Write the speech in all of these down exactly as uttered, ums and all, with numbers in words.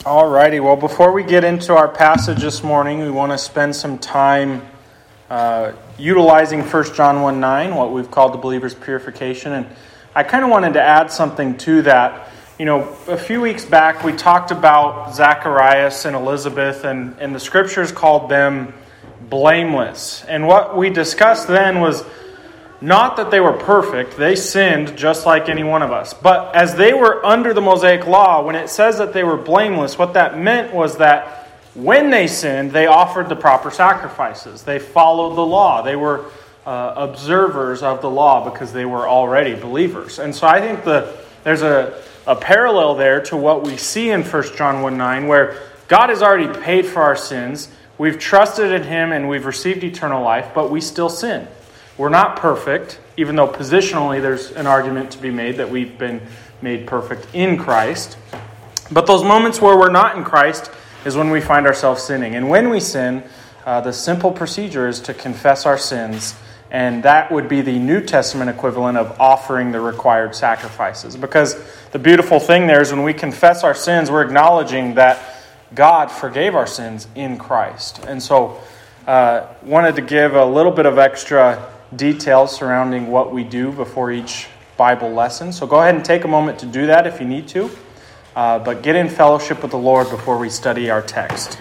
Alrighty, well, before we get into our passage this morning, we want to spend some time uh, utilizing First John one nine, what we've called the believer's purification. And I kind of wanted to add something to that. You know, a few weeks back, we talked about Zacharias and Elizabeth, and, and the scriptures called them blameless. And what we discussed then was not that they were perfect. They sinned just like any one of us. But as they were under the Mosaic law, when it says that they were blameless, what that meant was that when they sinned, they offered the proper sacrifices. They followed the law. They were uh, observers of the law because they were already believers. And so I think the, there's a, a parallel there to what we see in First John one nine, where God has already paid for our sins. We've trusted in Him and we've received eternal life, but we still sin. We're not perfect, even though positionally there's an argument to be made that we've been made perfect in Christ. But those moments where we're not in Christ is when we find ourselves sinning. And when we sin, uh, the simple procedure is to confess our sins, and that would be the New Testament equivalent of offering the required sacrifices. Because the beautiful thing there is when we confess our sins, we're acknowledging that God forgave our sins in Christ. And so uh wanted to give a little bit of extra details surrounding what we do before each Bible lesson. So go ahead and take a moment to do that if you need to. Uh, but get in fellowship with the Lord before we study our text.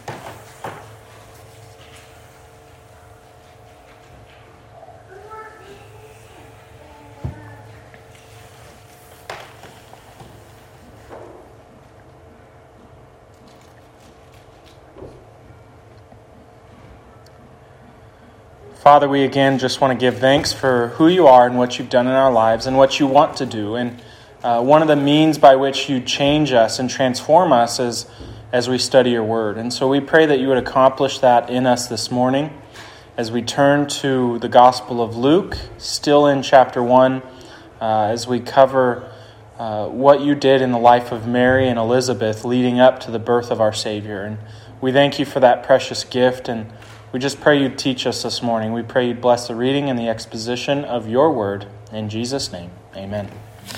Father, we again just want to give thanks for who you are and what you've done in our lives and what you want to do. And uh, one of the means by which you change us and transform us is as we study your word. And so we pray that you would accomplish that in us this morning as we turn to the Gospel of Luke, still in chapter one, uh, as we cover uh, what you did in the life of Mary and Elizabeth leading up to the birth of our Savior. And we thank you for that precious gift, and we just pray you'd teach us this morning. We pray you'd bless the reading and the exposition of your word. In Jesus' name, amen.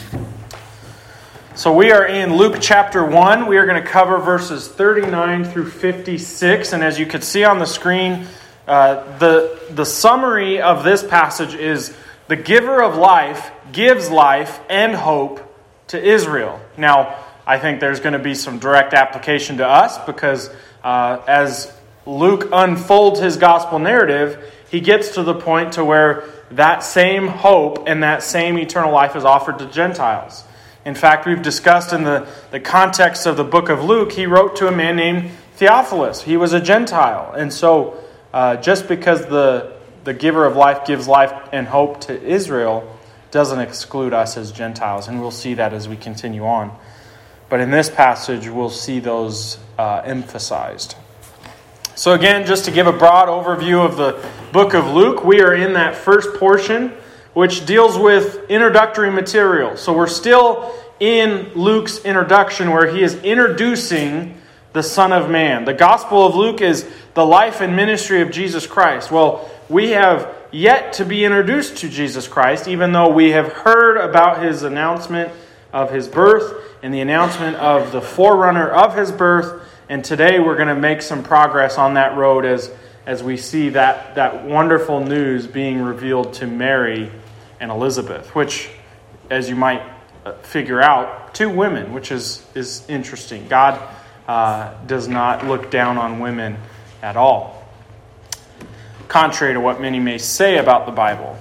So we are in Luke chapter one. We are going to cover verses thirty-nine through fifty-six. And as you can see on the screen, uh, the, the summary of this passage is the giver of life gives life and hope to Israel. Now, I think there's going to be some direct application to us because uh, as Luke unfolds his gospel narrative, he gets to the point to where that same hope and that same eternal life is offered to Gentiles. In fact, we've discussed in the, the context of the book of Luke, he wrote to a man named Theophilus. He was a Gentile. And so uh, just because the, the giver of life gives life and hope to Israel doesn't exclude us as Gentiles. And we'll see that as we continue on. But in this passage, we'll see those uh, emphasized. So again, just to give a broad overview of the book of Luke, we are in that first portion, which deals with introductory material. So we're still in Luke's introduction where he is introducing the Son of Man. The Gospel of Luke is the life and ministry of Jesus Christ. Well, we have yet to be introduced to Jesus Christ, even though we have heard about his announcement of his birth and the announcement of the forerunner of his birth. And today we're going to make some progress on that road as, as we see that, that wonderful news being revealed to Mary and Elizabeth, which, as you might figure out, two women, which is, is interesting. God uh, does not look down on women at all, contrary to what many may say about the Bible.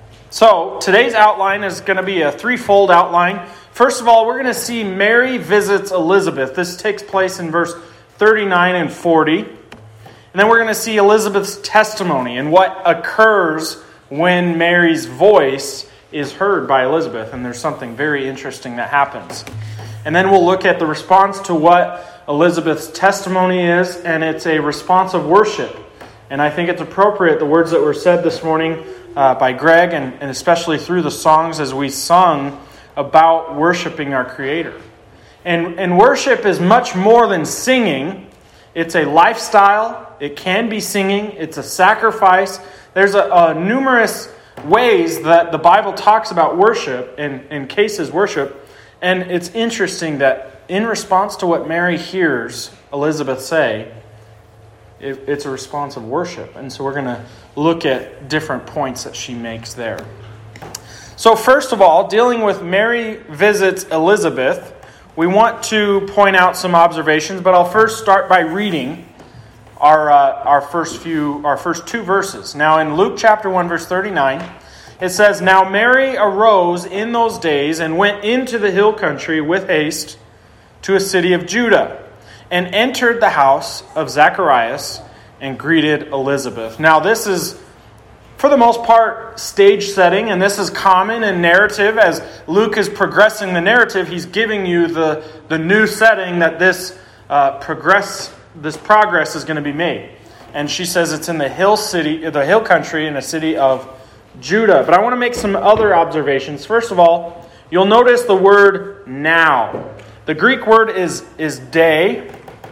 So today's outline is going to be a threefold outline. First of all, we're going to see Mary visits Elizabeth. This takes place in verse thirty-nine and forty. And then we're going to see Elizabeth's testimony and what occurs when Mary's voice is heard by Elizabeth. And there's something very interesting that happens. And then we'll look at the response to what Elizabeth's testimony is, and it's a response of worship. And I think it's appropriate, the words that were said this morning uh, by Greg, and, and especially through the songs as we sung about worshiping our Creator. And, and worship is much more than singing. It's a lifestyle. It can be singing. It's a sacrifice. There's a, a numerous ways that the Bible talks about worship and, and cases worship. And it's interesting that in response to what Mary hears Elizabeth say, it, it's a response of worship. And so we're going to look at different points that she makes there. So first of all, dealing with Mary visits Elizabeth, we want to point out some observations, but I'll first start by reading our uh, our first few our first two verses. Now in Luke chapter one verse thirty-nine, it says, "Now Mary arose in those days and went into the hill country with haste to a city of Judah, and entered the house of Zacharias and greeted Elizabeth." Now this is, for the most part, stage setting, and this is common in narrative. As Luke is progressing the narrative, he's giving you the, the new setting that this uh, progress this progress is going to be made. And she says it's in the hill city, the hill country, in a city of Judah. But I want to make some other observations. First of all, you'll notice the word now. The Greek word is is day,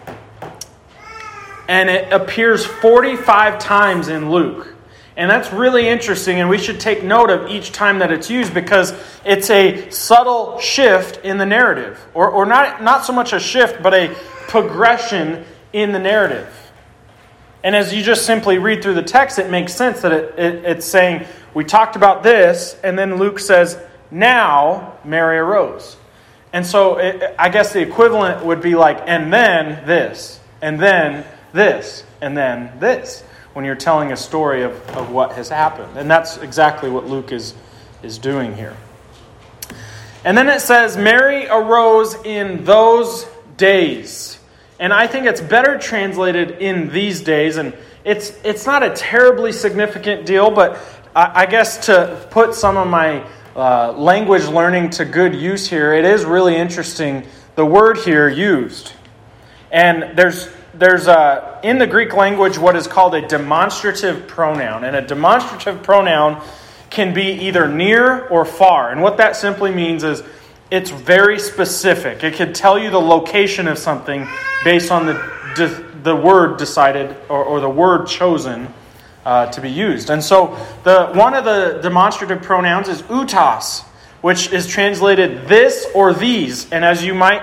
and it appears forty-five times in Luke. And that's really interesting, and we should take note of each time that it's used because it's a subtle shift in the narrative. Or, or not, not so much a shift, but a progression in the narrative. And as you just simply read through the text, it makes sense that it, it, it's saying, we talked about this, and then Luke says, now Mary arose. And so it, I guess the equivalent would be like, and then this, and then this, and then this, when you're telling a story of, of what has happened. And that's exactly what Luke is, is doing here. And then it says, Mary arose in those days. And I think it's better translated in these days. And it's it's not a terribly significant deal, but I, I guess to put some of my uh, language learning to good use here, it is really interesting, the word here used. And there's There's a, in the Greek language what is called a demonstrative pronoun. And a demonstrative pronoun can be either near or far. And what that simply means is it's very specific. It can tell you the location of something based on the de, the word decided or, or the word chosen uh, to be used. And so the one of the demonstrative pronouns is utas, which is translated this or these. And as you might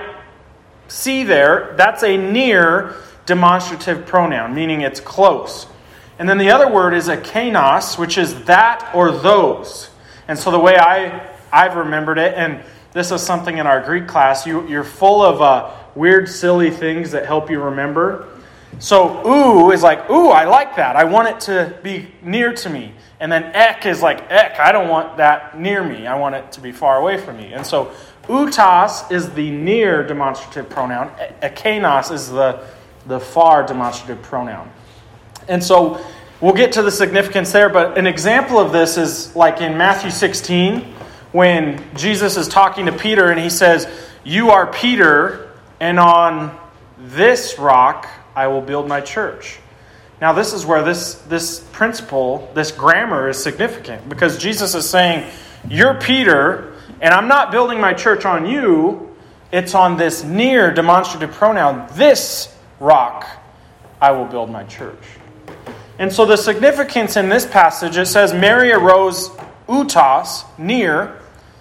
see there, that's a near demonstrative pronoun, meaning it's close. And then the other word is a kainos, which is that or those. And so the way I, I've remembered it, and this is something in our Greek class, you, you're full of uh, weird, silly things that help you remember. So ooh is like, ooh, I like that. I want it to be near to me. And then ek is like, ek, I don't want that near me. I want it to be far away from me. And so utas is the near demonstrative pronoun. Ekainos is the the far demonstrative pronoun. And so we'll get to the significance there, but an example of this is like in Matthew sixteen, when Jesus is talking to Peter and he says, "You are Peter, and on this rock I will build my church." Now this is where this, this principle, this grammar is significant, because Jesus is saying, you're Peter, and I'm not building my church on you, it's on this near demonstrative pronoun, this rock, I will build my church. And so the significance in this passage, it says Mary arose utas, near,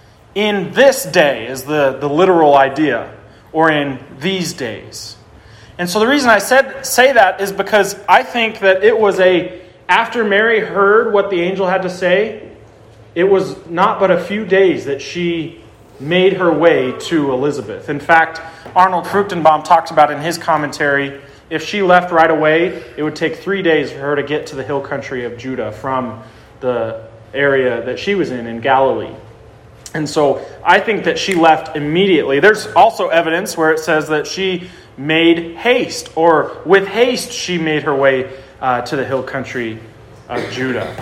in this day is the, the literal idea, or in these days. And so the reason I said say that is because I think that it was a, after Mary heard what the angel had to say, it was not but a few days that she made her way to Elizabeth. In fact, Arnold Fruchtenbaum talks about in his commentary, if she left right away, it would take three days for her to get to the hill country of Judah from the area that she was in, in Galilee. And so I think that she left immediately. There's also evidence where it says that she made haste, or with haste she made her way uh, to the hill country of Judah.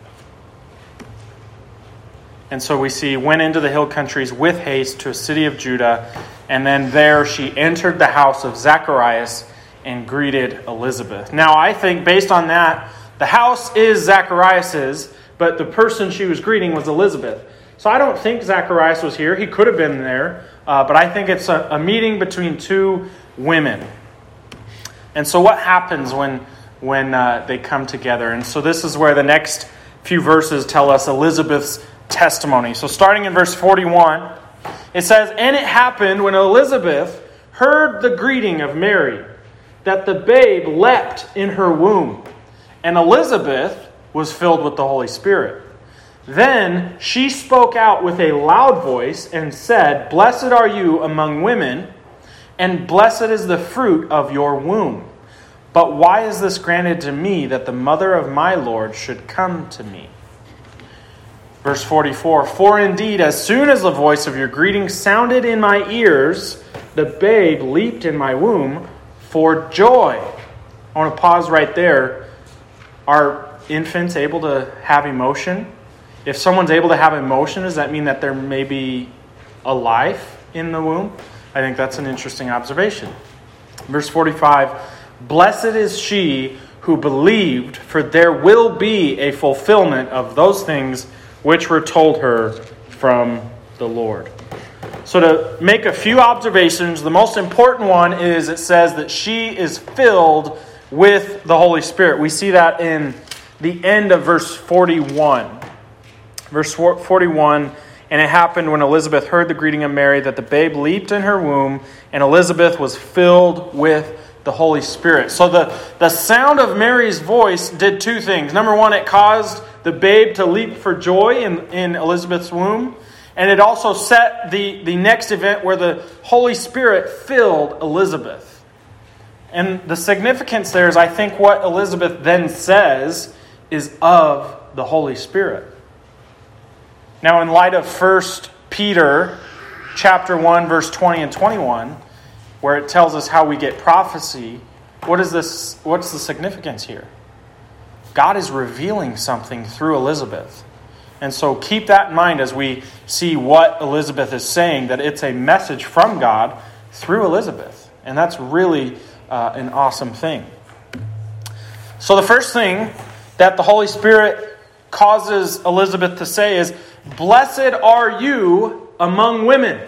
And so we see, went into the hill countries with haste to a city of Judah, and then there she entered the house of Zacharias and greeted Elizabeth. Now I think based on that, the house is Zacharias's, but the person she was greeting was Elizabeth. So I don't think Zacharias was here. He could have been there, uh, but I think it's a, a meeting between two women. And so what happens when, when uh, they come together? And so this is where the next few verses tell us Elizabeth's testimony. So starting in verse forty-one, it says, "And it happened when Elizabeth heard the greeting of Mary, that the babe leapt in her womb, and Elizabeth was filled with the Holy Spirit. Then she spoke out with a loud voice and said, Blessed are you among women, and blessed is the fruit of your womb. But why is this granted to me, that the mother of my Lord should come to me? Verse forty-four, For indeed, as soon as the voice of your greeting sounded in my ears, the babe leaped in my womb for joy. I want to pause right there. Are infants able to have emotion? If someone's able to have emotion, does that mean that there may be a life in the womb? I think that's an interesting observation. Verse forty-five, Blessed is she who believed, for there will be a fulfillment of those things which were told her from the Lord. So to make a few observations, the most important one is it says that she is filled with the Holy Spirit. We see that in the end of verse forty-one. Verse forty-one, And it happened when Elizabeth heard the greeting of Mary that the babe leaped in her womb, and Elizabeth was filled with the Holy Spirit. So the, the sound of Mary's voice did two things. Number one, it caused the babe to leap for joy in, in Elizabeth's womb. And it also set the, the next event where the Holy Spirit filled Elizabeth. And the significance there is, I think, what Elizabeth then says is of the Holy Spirit. Now, in light of First Peter chapter one, verse twenty and twenty-one, where it tells us how we get prophecy, what is this? What's the significance here? God is revealing something through Elizabeth. And so keep that in mind as we see what Elizabeth is saying, that it's a message from God through Elizabeth. And that's really uh, an awesome thing. So the first thing that the Holy Spirit causes Elizabeth to say is, Blessed are you among women.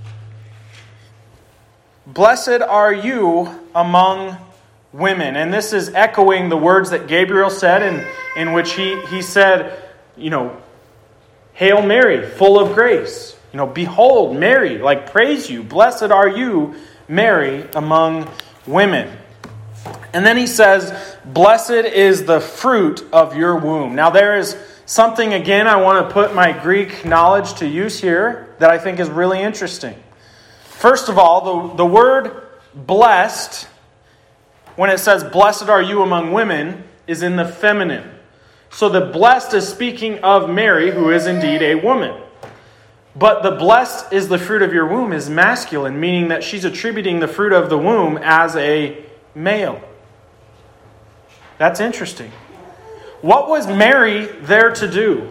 Blessed are you among women. And this is echoing the words that Gabriel said, in, in which he, he said, you know, Hail Mary, full of grace. You know, behold, Mary, like praise you. Blessed are you, Mary, among women. And then he says, Blessed is the fruit of your womb. Now there is something, again, I want to put my Greek knowledge to use here that I think is really interesting. First of all, the, the word blessed, when it says, Blessed are you among women, is in the feminine. So the blessed is speaking of Mary, who is indeed a woman. But the blessed is the fruit of your womb is masculine, meaning that she's attributing the fruit of the womb as a male. That's interesting. What was Mary there to do?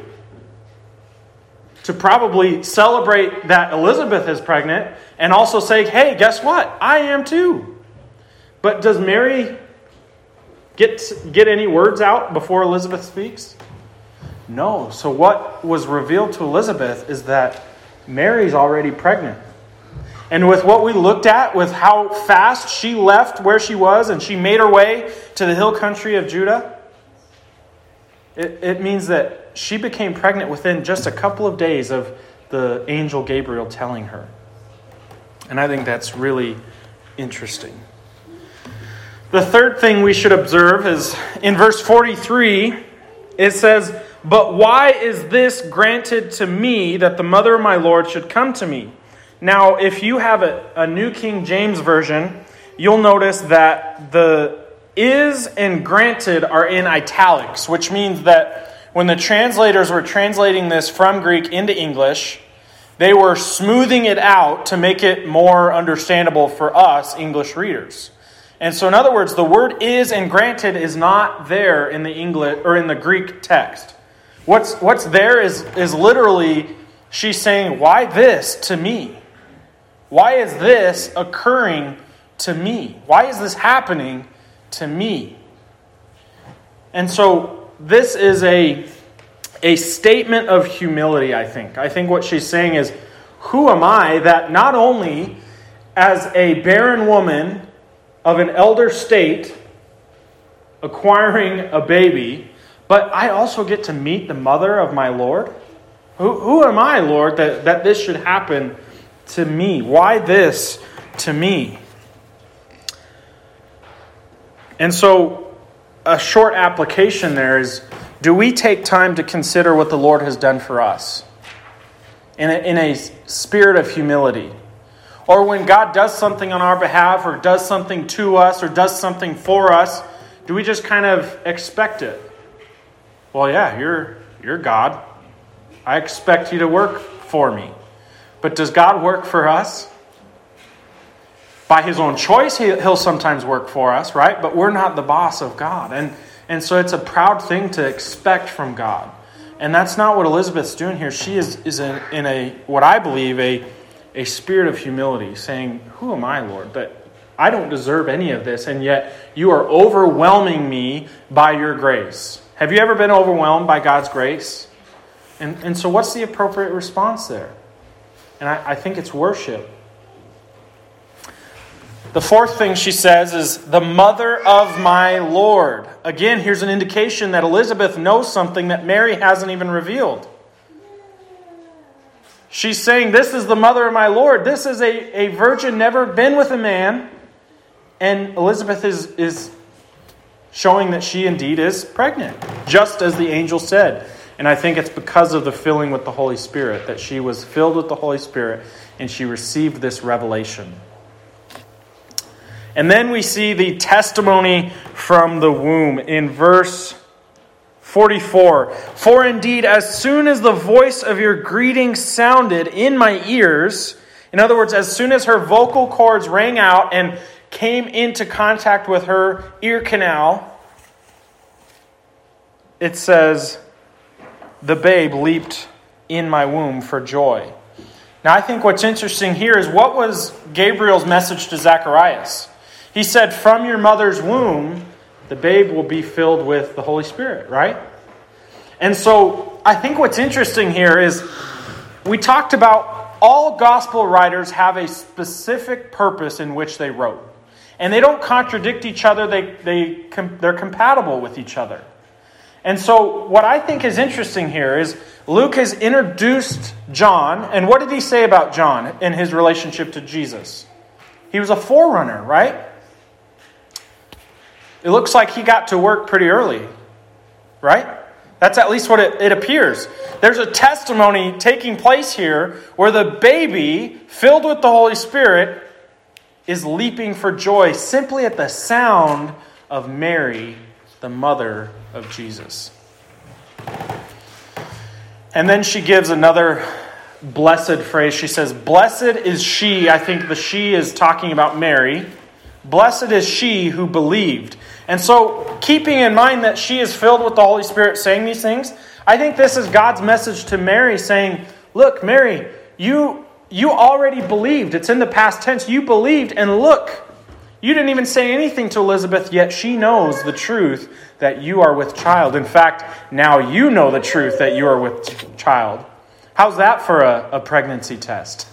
To probably celebrate that Elizabeth is pregnant and also say, hey, guess what? I am too. But does Mary get, get any words out before Elizabeth speaks? No. So what was revealed to Elizabeth is that Mary's already pregnant. And with what we looked at, with how fast she left where she was and she made her way to the hill country of Judah, it, it means that she became pregnant within just a couple of days of the angel Gabriel telling her. And I think that's really interesting. The third thing we should observe is in verse forty-three, it says, But why is this granted to me, that the mother of my Lord should come to me? Now, if you have a, a New King James Version, you'll notice that the is and granted are in italics, which means that when the translators were translating this from Greek into English, they were smoothing it out to make it more understandable for us English readers. And so, in other words, the word is and granted is not there in the English or in the Greek text. What's what's there is is literally she's saying, "Why this to me? Why is this occurring to me? Why is this happening to me?" And so this is a a statement of humility, I think. I think what she's saying is, who am I that not only as a barren woman of an elder state acquiring a baby, but I also get to meet the mother of my Lord? Who, who am I, Lord, that, that this should happen to me? Why this to me? And so a short application there is, do we take time to consider what the Lord has done for us in a, in a spirit of humility? Or when God does something on our behalf or does something to us or does something for us, do we just kind of expect it? Well, yeah, you're you're God. I expect you to work for me. But does God work for us? By his own choice, he'll sometimes work for us, right? But we're not the boss of God. And, and so it's a proud thing to expect from God. And that's not what Elizabeth's doing here. She is, is in, in a, what I believe, a, a spirit of humility, saying, who am I, Lord? That I don't deserve any of this, and yet you are overwhelming me by your grace. Have you ever been overwhelmed by God's grace? And, and so what's the appropriate response there? And I, I think it's worship. The fourth thing she says is, the mother of my Lord. Again, here's an indication that Elizabeth knows something that Mary hasn't even revealed. She's saying, this is the mother of my Lord. This is a, a virgin, never been with a man. And Elizabeth is, is showing that she indeed is pregnant, just as the angel said. And I think it's because of the filling with the Holy Spirit, that she was filled with the Holy Spirit and she received this revelation. And then we see the testimony from the womb in verse forty-four. For indeed, as soon as the voice of your greeting sounded in my ears, in other words, as soon as her vocal cords rang out and came into contact with her ear canal, it says, the babe leaped in my womb for joy. Now, I think what's interesting here is, what was Gabriel's message to Zacharias? He said, from your mother's womb, the babe will be filled with the Holy Spirit, right? And so I think what's interesting here is, we talked about all gospel writers have a specific purpose in which they wrote. And they don't contradict each other. They, they, they're compatible with each other. And so what I think is interesting here is Luke has introduced John. And what did he say about John in his relationship to Jesus? He was a forerunner, right? It looks like he got to work pretty early, right? That's at least what it, it appears. There's a testimony taking place here where the baby, filled with the Holy Spirit, is leaping for joy simply at the sound of Mary, the mother of Jesus. And then she gives another blessed phrase. She says, blessed is she. I think the she is talking about Mary. Blessed is she who believed. And so, keeping in mind that she is filled with the Holy Spirit saying these things, I think this is God's message to Mary saying, look, Mary, you, you already believed. It's in the past tense. You believed, and look, you didn't even say anything to Elizabeth, yet she knows the truth that you are with child. In fact, now you know the truth that you are with child. How's that for a, a pregnancy test?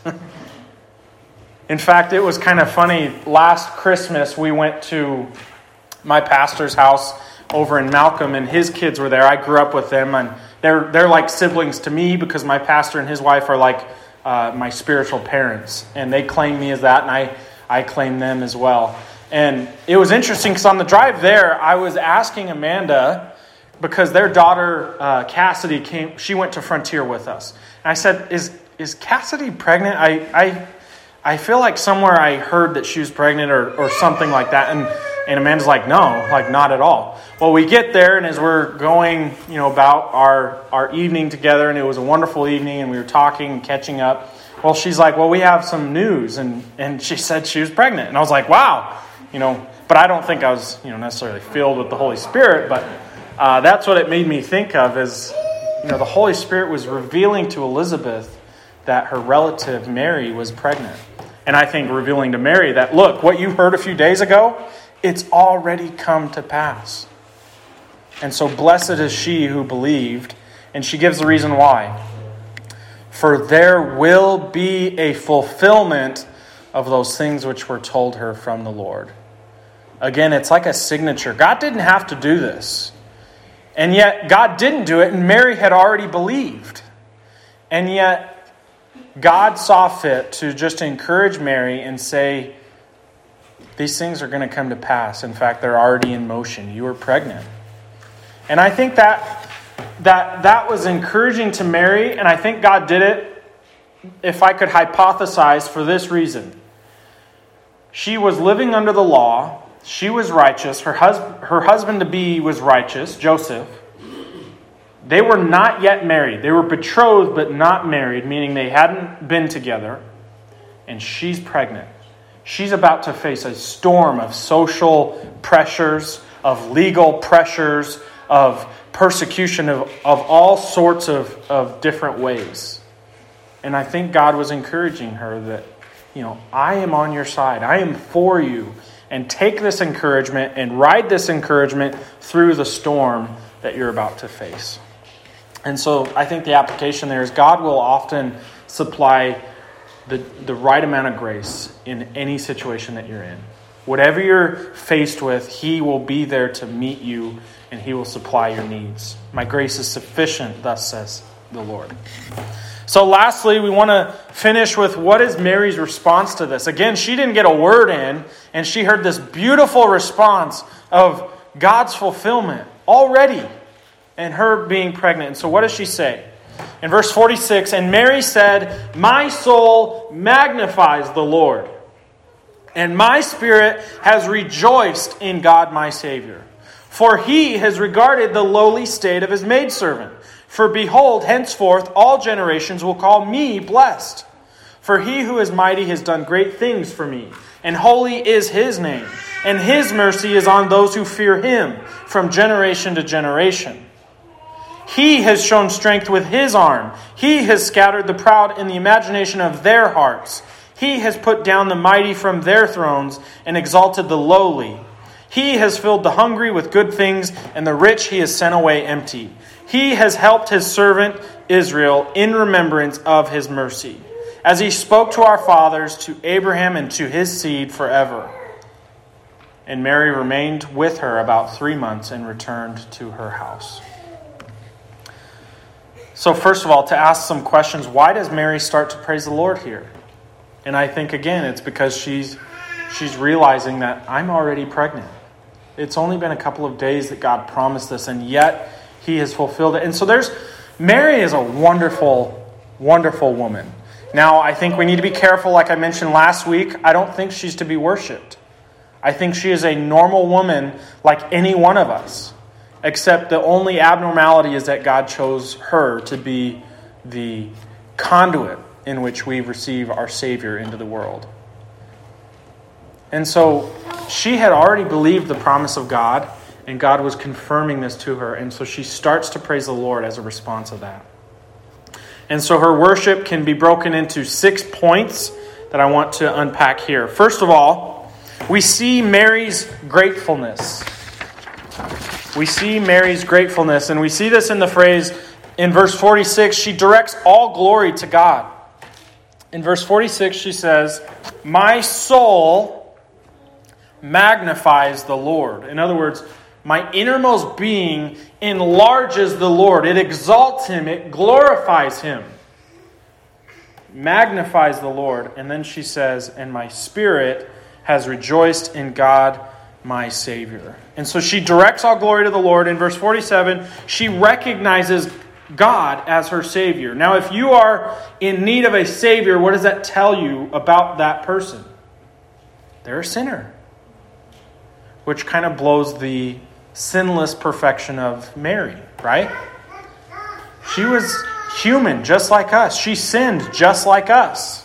In fact, it was kind of funny. Last Christmas, we went to my pastor's house over in Malcolm, and his kids were there. I grew up with them, and they're they're like siblings to me because my pastor and his wife are like uh, my spiritual parents, and they claim me as that, and I, I claim them as well. And it was interesting because on the drive there, I was asking Amanda, because their daughter uh, Cassidy came. She went to Frontier with us, and I said, "Is is Cassidy pregnant?" I I I feel like somewhere I heard that she was pregnant or or something like that, and. And Amanda's like, no, like not at all. Well, we get there, and as we're going, you know, about our, our evening together, and it was a wonderful evening, and we were talking and catching up. Well, she's like, well, we have some news, and, and she said she was pregnant. And I was like, wow, you know, but I don't think I was, you know, necessarily filled with the Holy Spirit, but uh, that's what it made me think of is, you know, the Holy Spirit was revealing to Elizabeth that her relative Mary was pregnant. And I think revealing to Mary that, look, what you heard a few days ago, it's already come to pass. And so blessed is she who believed. And she gives the reason why. For there will be a fulfillment of those things which were told her from the Lord. Again, it's like a signature. God didn't have to do this. And yet God didn't do it, and Mary had already believed. And yet God saw fit to just encourage Mary and say, These things are going to come to pass. In fact, they're already in motion. You are pregnant. And I think that that that was encouraging to Mary, and I think God did it, if I could hypothesize, for this reason. She was living under the law. She was righteous. Her husband, her husband-to-be was righteous, Joseph. They were not yet married. They were betrothed but not married, meaning they hadn't been together. And she's pregnant. She's about to face a storm of social pressures, of legal pressures, of persecution of, of all sorts of, of different ways. And I think God was encouraging her that, you know, I am on your side. I am for you. And take this encouragement and ride this encouragement through the storm that you're about to face. And so I think the application there is God will often supply the, the right amount of grace in any situation that you're in. Whatever you're faced with, He will be there to meet you and He will supply your needs. My grace is sufficient, thus says the Lord. So lastly, we want to finish with what is Mary's response to this. Again, she didn't get a word in, and she heard this beautiful response of God's fulfillment already and her being pregnant. And so what does she say? In verse forty-six, and Mary said, my soul magnifies the Lord, and my spirit has rejoiced in God my Savior. For He has regarded the lowly state of His maidservant. For behold, henceforth all generations will call me blessed. For He who is mighty has done great things for me, and holy is His name, and His mercy is on those who fear Him from generation to generation. He has shown strength with His arm. He has scattered the proud in the imagination of their hearts. He has put down the mighty from their thrones and exalted the lowly. He has filled the hungry with good things, and the rich He has sent away empty. He has helped His servant Israel in remembrance of His mercy, as He spoke to our fathers, to Abraham, and to his seed forever. And Mary remained with her about three months and returned to her house. So first of all, to ask some questions, why does Mary start to praise the Lord here? And I think, again, it's because she's she's realizing that I'm already pregnant. It's only been a couple of days that God promised this, and yet He has fulfilled it. And so there's, Mary is a wonderful, wonderful woman. Now, I think we need to be careful, like I mentioned last week. I don't think she's to be worshipped. I think she is a normal woman like any one of us. Except the only abnormality is that God chose her to be the conduit in which we receive our Savior into the world. And so she had already believed the promise of God, and God was confirming this to her. And so she starts to praise the Lord as a response of that. And so her worship can be broken into six points that I want to unpack here. First of all, we see Mary's gratefulness. We see Mary's gratefulness, and we see this in the phrase in verse forty-six, she directs all glory to God. In verse forty-six, she says, my soul magnifies the Lord. In other words, my innermost being enlarges the Lord. It exalts Him. It glorifies Him. Magnifies the Lord. And then she says, and my spirit has rejoiced in God my Savior. And so she directs all glory to the Lord. In verse forty-seven, she recognizes God as her Savior. Now, if you are in need of a Savior, what does that tell you about that person? They're a sinner. Which kind of blows the sinless perfection of Mary, right? She was human just like us. She sinned just like us.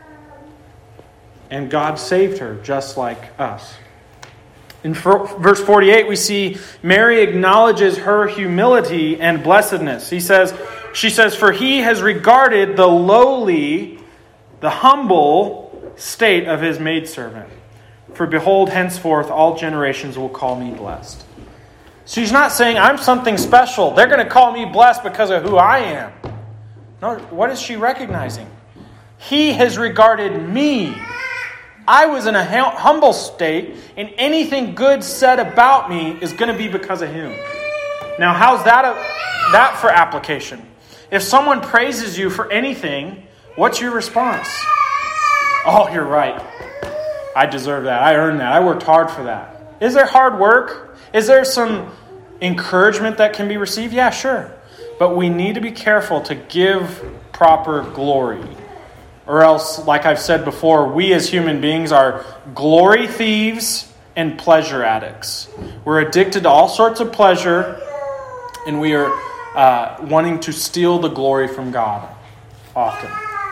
And God saved her just like us. In verse forty-eight, we see Mary acknowledges her humility and blessedness. He says, she says, for He has regarded the lowly, the humble state of His maidservant. For behold, henceforth all generations will call me blessed. She's not saying I'm something special. They're going to call me blessed because of who I am. No, what is she recognizing? He has regarded me. I was in a humble state, and anything good said about me is going to be because of Him. Now, how's that a, that for application? If someone praises you for anything, what's your response? Oh, you're right. I deserve that. I earned that. I worked hard for that. Is there hard work? Is there some encouragement that can be received? Yeah, sure. But we need to be careful to give proper glory. Or else, like I've said before, we as human beings are glory thieves and pleasure addicts. We're addicted to all sorts of pleasure, and we are uh, wanting to steal the glory from God often.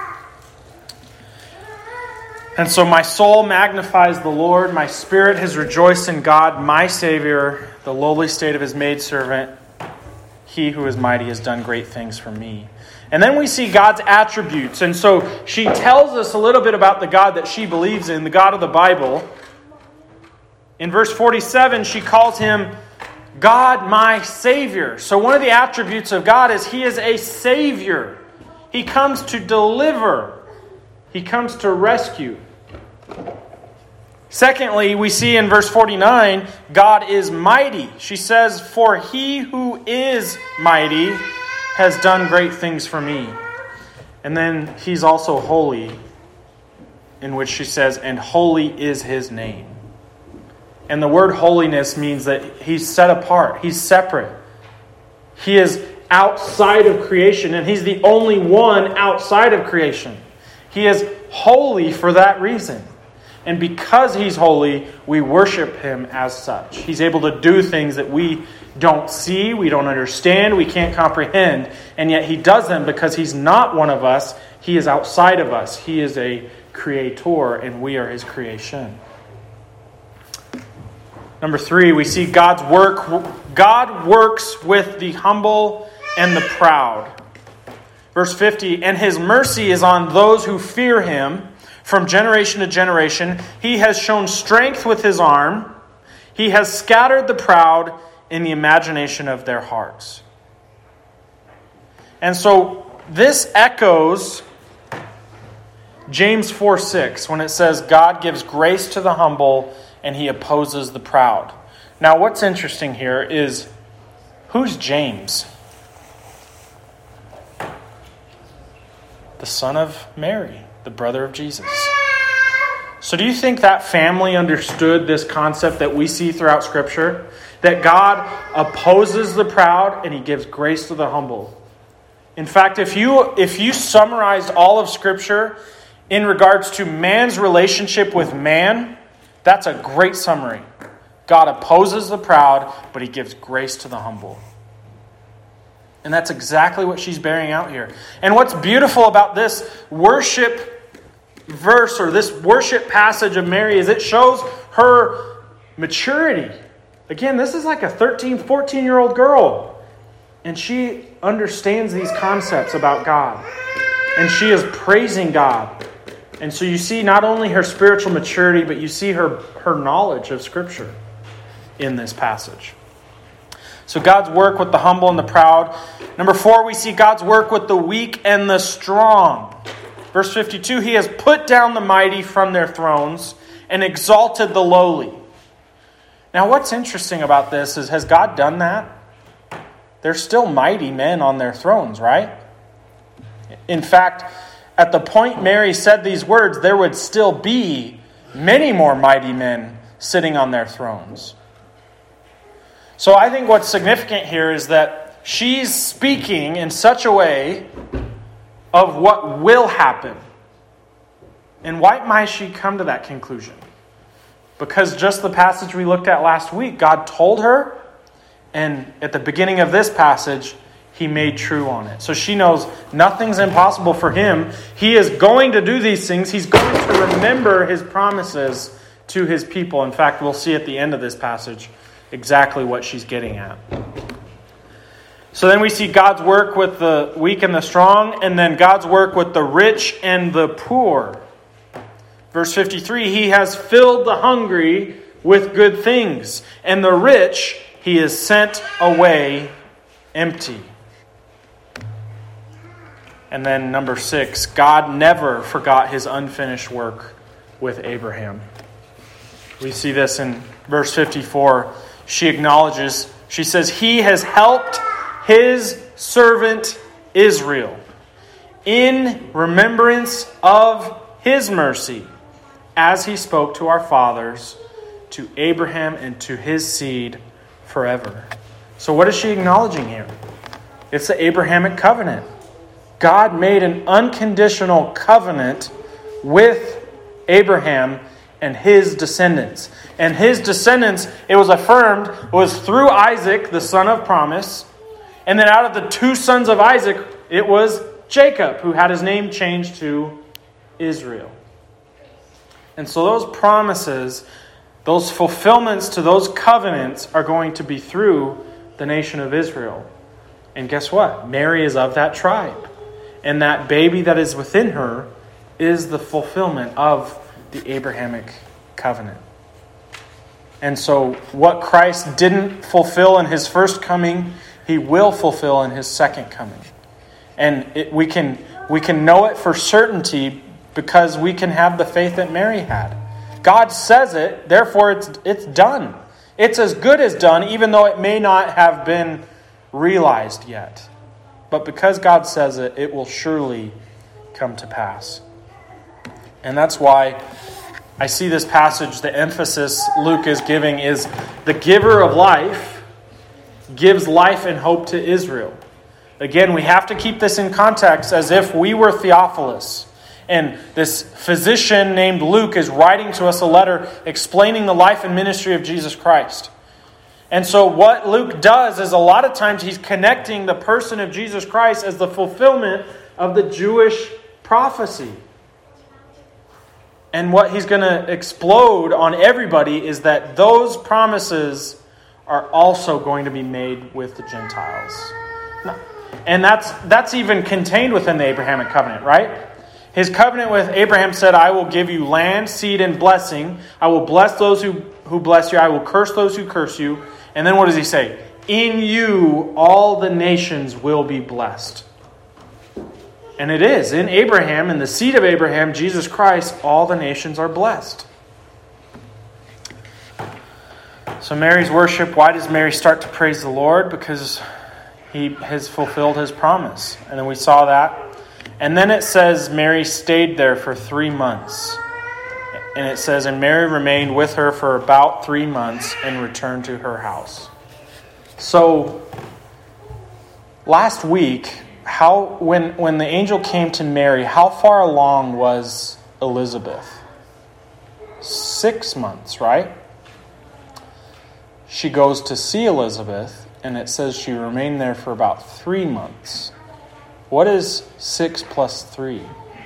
And so my soul magnifies the Lord. My spirit has rejoiced in God, my Savior, the lowly state of his maidservant. He who is mighty has done great things for me. And then we see God's attributes. And so she tells us a little bit about the God that she believes in, the God of the Bible. In verse forty-seven, she calls him God, my Savior. So one of the attributes of God is he is a Savior. He comes to deliver. He comes to rescue. Secondly, we see in verse forty-nine, God is mighty. She says, for he who is mighty has done great things for me. And then he's also holy, in which she says, and holy is his name. And the word holiness means that he's set apart. He's separate. He is outside of creation, and he's the only one outside of creation. He is holy for that reason. And because he's holy, we worship him as such. He's able to do things that we don't see, we don't understand, we can't comprehend. And yet he does them because he's not one of us. He is outside of us. He is a creator, and we are his creation. Number three, we see God's work. God works with the humble and the proud. Verse fifty, and his mercy is on those who fear him from generation to generation. He has shown strength with his arm. He has scattered the proud in the imagination of their hearts. And so this echoes James four six when it says, God gives grace to the humble and he opposes the proud. Now what's interesting here is, who's James? The son of Mary, the brother of Jesus. So do you think that family understood this concept that we see throughout Scripture? That God opposes the proud and he gives grace to the humble. In fact, if you if you summarized all of Scripture in regards to man's relationship with man, that's a great summary. God opposes the proud, but he gives grace to the humble. And that's exactly what she's bearing out here. And what's beautiful about this worship verse or this worship passage of Mary is it shows her maturity. Again, this is like a thirteen, fourteen-year-old girl. And she understands these concepts about God. And she is praising God. And so you see not only her spiritual maturity, but you see her, her knowledge of Scripture in this passage. So God's work with the humble and the proud. Number four, we see God's work with the weak and the strong. Verse fifty-two, he has put down the mighty from their thrones and exalted the lowly. Now what's interesting about this is, has God done that? There's still mighty men on their thrones, right? In fact, at the point Mary said these words, there would still be many more mighty men sitting on their thrones. So I think what's significant here is that she's speaking in such a way of what will happen. And why might she come to that conclusion? Because just the passage we looked at last week, God told her, and at the beginning of this passage, he made true on it. So she knows nothing's impossible for him. He is going to do these things. He's going to remember his promises to his people. In fact, we'll see at the end of this passage exactly what she's getting at. So then we see God's work with the weak and the strong, and then God's work with the rich and the poor. Verse fifty-three, he has filled the hungry with good things, and the rich he has sent away empty. And then number six, God never forgot his unfinished work with Abraham. We see this in verse fifty-four. She acknowledges, she says, he has helped his servant Israel in remembrance of his mercy, as he spoke to our fathers, to Abraham and to his seed forever. So what is she acknowledging here? It's the Abrahamic covenant. God made an unconditional covenant with Abraham and his descendants. And his descendants, it was affirmed, was through Isaac, the son of promise. And then out of the two sons of Isaac, it was Jacob, who had his name changed to Israel. And so those promises, those fulfillments to those covenants are going to be through the nation of Israel. And guess what? Mary is of that tribe. And that baby that is within her is the fulfillment of the Abrahamic covenant. And so what Christ didn't fulfill in his first coming, he will fulfill in his second coming. And it, we can we can know it for certainty because we can have the faith that Mary had. God says it, therefore it's it's done. It's as good as done, even though it may not have been realized yet. But because God says it, it will surely come to pass. And that's why I see this passage, the emphasis Luke is giving is the giver of life gives life and hope to Israel. Again, we have to keep this in context as if we were Theophilus. And this physician named Luke is writing to us a letter explaining the life and ministry of Jesus Christ. And so what Luke does is a lot of times he's connecting the person of Jesus Christ as the fulfillment of the Jewish prophecy. And what he's going to explode on everybody is that those promises are also going to be made with the Gentiles. And that's that's even contained within the Abrahamic covenant, right? His covenant with Abraham said, I will give you land, seed, and blessing. I will bless those who, who bless you. I will curse those who curse you. And then what does he say? In you, all the nations will be blessed. And it is. In Abraham, in the seed of Abraham, Jesus Christ, all the nations are blessed. So Mary's worship, why does Mary start to praise the Lord? Because he has fulfilled his promise. And then we saw that. And then it says Mary stayed there for three months. And it says, and Mary remained with her for about three months and returned to her house. So, last week, how when, when the angel came to Mary, how far along was Elizabeth? Six months, right? She goes to see Elizabeth, and it says she remained there for about three months. What is six plus three?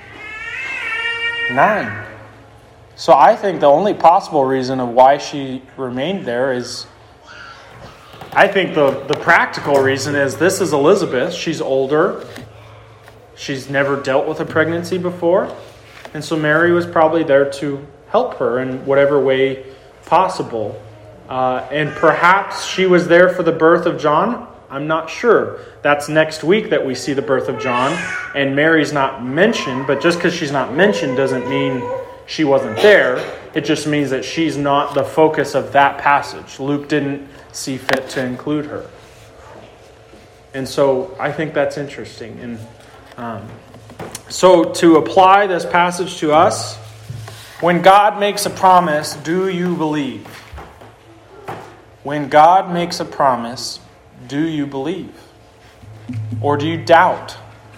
Nine. So I think the only possible reason of why she remained there is, I think the, the practical reason is this is Elizabeth. She's older. She's never dealt with a pregnancy before. And so Mary was probably there to help her in whatever way possible. Uh, and perhaps she was there for the birth of John. I'm not sure. That's next week that we see the birth of John. And Mary's not mentioned, but just because she's not mentioned doesn't mean she wasn't there. It just means that she's not the focus of that passage. Luke didn't see fit to include her. And so I think that's interesting. And um, so to apply this passage to us, when God makes a promise, do you believe? When God makes a promise, do you believe? Or do you doubt?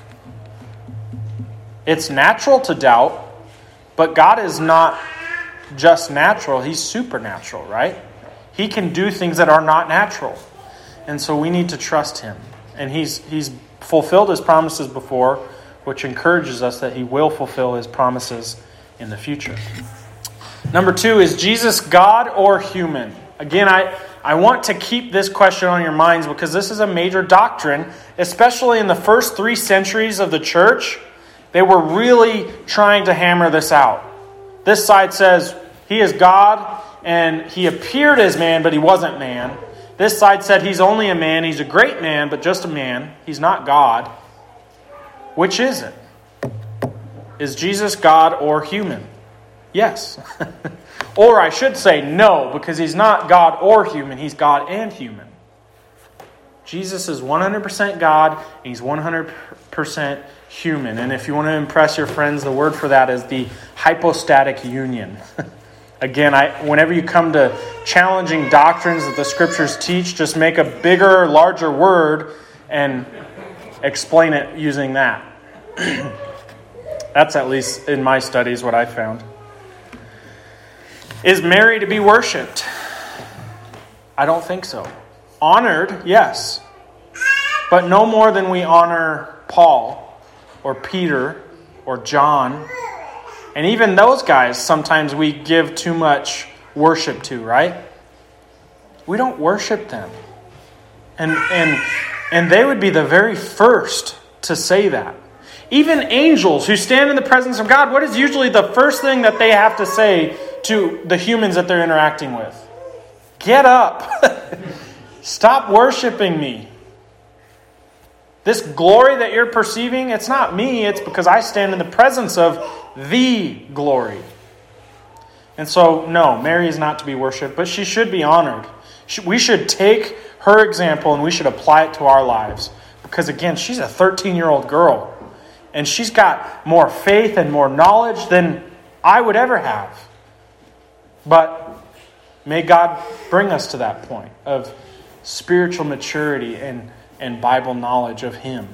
It's natural to doubt, but God is not just natural. He's supernatural, right? He can do things that are not natural. And so we need to trust him. And he's he's fulfilled his promises before, which encourages us that he will fulfill his promises in the future. Number two, is Jesus God or human? Again, I, I want to keep this question on your minds because this is a major doctrine, especially in the first three centuries of the church. They were really trying to hammer this out. This side says he is God and he appeared as man, but he wasn't man. This side said he's only a man. He's a great man, but just a man. He's not God. Which is it? Is Jesus God or human? Yes. Or I should say no, because he's not God or human. He's God and human. Jesus is one hundred percent God, and he's one hundred percent human. And if you want to impress your friends, the word for that is the hypostatic union. Again, I, whenever you come to challenging doctrines that the Scriptures teach, just make a bigger, larger word and explain it using that. That's at least in my studies what I found. Is Mary to be worshipped? I don't think so. Honored, yes. But no more than we honor Paul or Peter or John. And even those guys, sometimes we give too much worship to, right? We don't worship them. And and and they would be the very first to say that. Even angels who stand in the presence of God, what is usually the first thing that they have to say to the humans that they're interacting with? Get up. Stop worshiping me. This glory that you're perceiving, it's not me. It's because I stand in the presence of the glory. And so, no, Mary is not to be worshipped, but she should be honored. We should take her example and we should apply it to our lives. Because again, she's a thirteen-year-old girl. And she's got more faith and more knowledge than I would ever have. But may God bring us to that point of spiritual maturity and, and Bible knowledge of Him.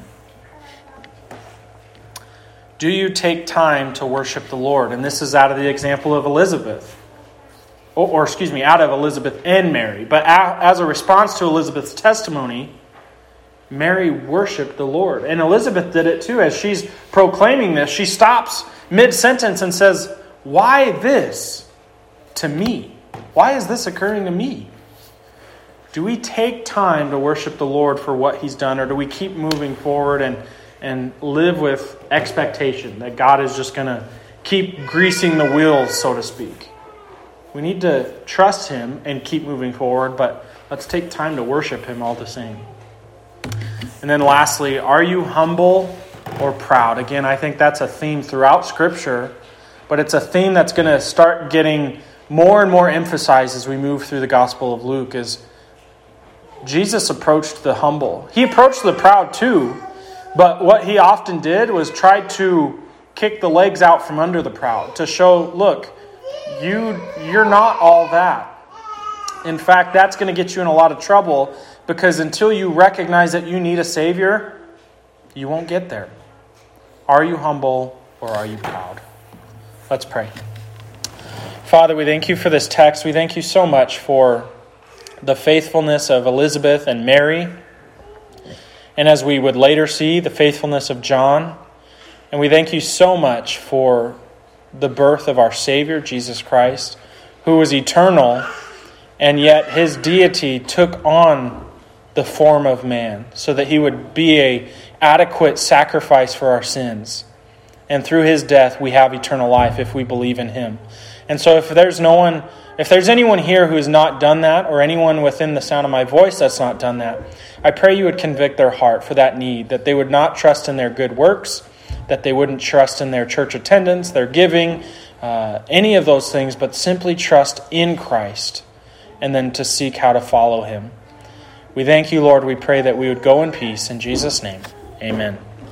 Do you take time to worship the Lord? And this is out of the example of Elizabeth. Or, or excuse me, out of Elizabeth and Mary. But as a response to Elizabeth's testimony, Mary worshiped the Lord. And Elizabeth did it too. As she's proclaiming this, she stops mid-sentence and says, "Why this to me? Why is this occurring to me?" Do we take time to worship the Lord for what He's done, or do we keep moving forward and, and live with expectation that God is just going to keep greasing the wheels, so to speak? We need to trust Him and keep moving forward, but let's take time to worship Him all the same. And then lastly, are you humble or proud? Again, I think that's a theme throughout Scripture, but it's a theme that's going to start getting more and more emphasized as we move through the Gospel of Luke. Is Jesus approached the humble. He approached the proud too, but what He often did was try to kick the legs out from under the proud to show, look, you, you're not all that. In fact, that's going to get you in a lot of trouble, because until you recognize that you need a Savior, you won't get there. Are you humble or are you proud? Let's pray. Father, we thank You for this text. We thank You so much for the faithfulness of Elizabeth and Mary. And as we would later see, the faithfulness of John. And we thank You so much for the birth of our Savior, Jesus Christ, who was eternal, and yet His deity took on the form of man so that He would be an adequate sacrifice for our sins. And through His death, we have eternal life if we believe in Him. And so if there's no one, if there's anyone here who has not done that, or anyone within the sound of my voice that's not done that, I pray You would convict their heart for that need, that they would not trust in their good works, that they wouldn't trust in their church attendance, their giving, uh, any of those things, but simply trust in Christ, and then to seek how to follow Him. We thank You, Lord. We pray that we would go in peace. In Jesus' name, amen.